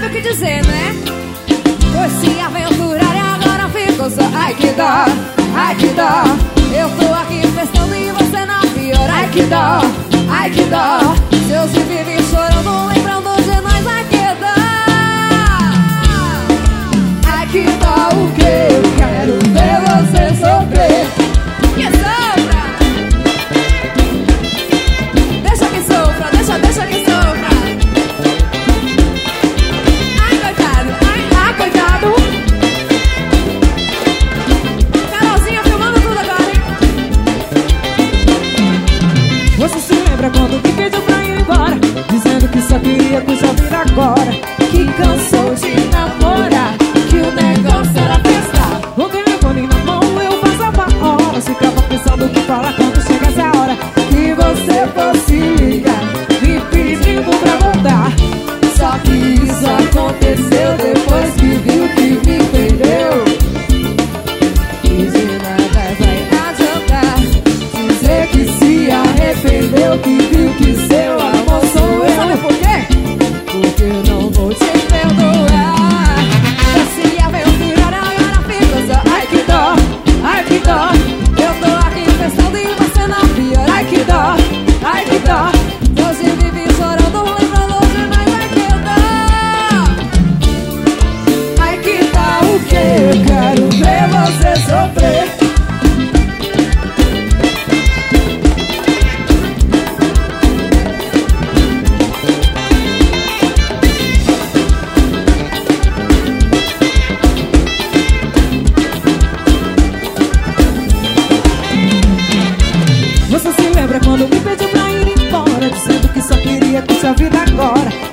sabe o que dizer, né? Foi se aventurar e agora ficou só. Ai que dó, ai que dó. Eu tô aqui festando e você não pior. Ai que dó, ai que dó. Se eu se vive chorando, lembrando de nós. Ai que dó, ai que dó. O que eu quero ver você sofrer. Que sofra. Deixa que sofra, deixa que sofra. Ai coitado, ai coitado. Carolzinha filmando tudo agora, hein? Você se lembra quando me pediu pra ir embora, dizendo que só queria curtir a vida agora, que cansou de namorar, que o negócio era festar. Com o telefone na mão eu passava horas, ficava pensando o que falar quando chegasse a hora que você fosse ligar, me pedindo pra voltar. Só que isso aconteceu depois que viu que me perdeu. E de nada vai adiantar Dizer que se arrependeu, que viu que seu amor sou eu. Sabe por quê? Porque eu não vou te perdoar. Eu se aventurar agora fico só. Ai que dó, ai que dó. Eu tô aqui festando e você não pior. Ai que dó, ai que dó. Hoje vive chorando, lembrando demais. Ai que dó, ai que dó. o que eu quero ver você sofrer. Você se lembra quando me pediu pra ir embora, dizendo que só queria curtir a vida agora,